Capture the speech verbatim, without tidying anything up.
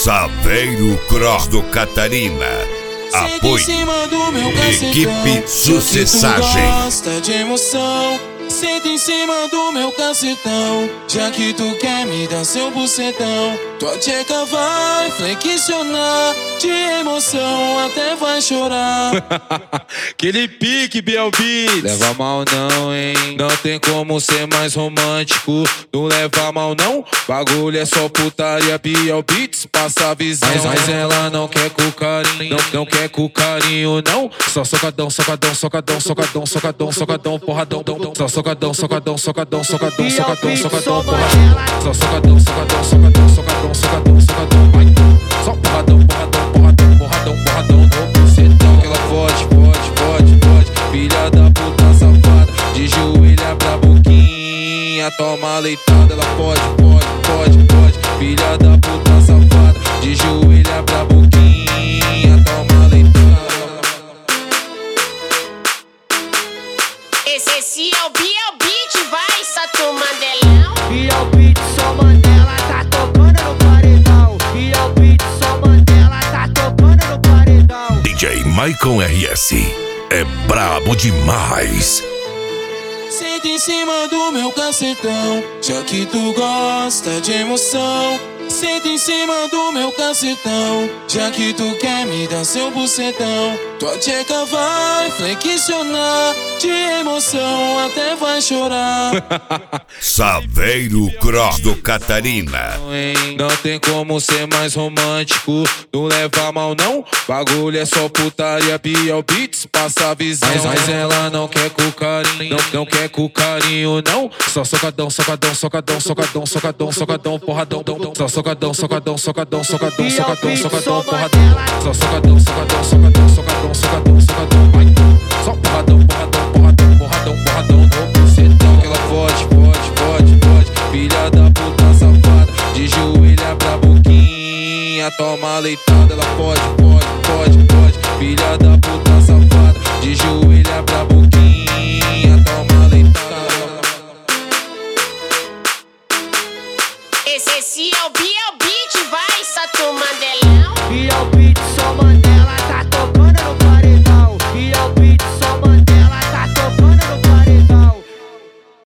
Saveiro Cross do Catarina. Apoio Equipe Sucessagem. Gosta de emoção, senta em cima do meu cacetão. Já que tu quer me dar seu bucetão, tua tcheca vai flexionar. De emoção até vai chorar. Aquele pique, Biel Beats. Leva mal não, hein? Não tem como ser mais romântico. Não leva mal não, bagulho é só putaria. Biel Beats passa a visão. Mas, mas ela não quer com carinho, não, não quer com carinho não. Só socadão, socadão, socadão, socadão, socadão, socadão, porradão. Só socadão, socadão, socadão, socadão, socadão, socadão, porradão. Só socadão, socadão, socadão, socadão, socadão, socadão. Vai. Só porradão, porradão, porradão, porradão, porradão no bucetão. Que ela pode, pode, pode, pode. Filha da puta safada, de joelha pra boquinha, toma leitada. Ela pode, pode, pode, pode. Filha da puta safada, de joelha pra boquinha, toma leitada. Esse, esse é o Biel Beats, vai, Sato Mandelão. Biel Beats, só Mandela, tá tocando no paredão. Biel Beats, só Mandela, tá tocando no paredão. D J Maicon R S é brabo demais. Senta em cima do meu cacetão, já que tu gosta de emoção. Senta em cima do meu cacetão, já que tu quer me dar seu bucetão. Tua tcheca vai flexionar, de emoção até vai chorar. Saveiro Cross do Catarina. Não tem como ser mais romântico. Não leva mal não, bagulho é só putaria. Biel Beats passa a visão. Mas, mas ela não quer com carinho, não, não quer com carinho não. Só socadão, socadão, socadão, socadão, socadão, socadão, porradão. Só socadão, socadão, socadão, socadão, socadão, socadão, porradão. Só socadão, socadão, socadão, socadão, socadão, socadão. Vai. Só porradão, porradão, porradão, porradão, porradão no bucetão. Que ela pode, pode, pode, pode. Filha da puta safada, de joelha pra boquinha, toma leitada. Ela pode, pode, pode, pode. Filha da puta safada, de joelha pra boquinha, toma leitada. Esse, esse é o Biel Beats, vai, Sato Mandelão. Biel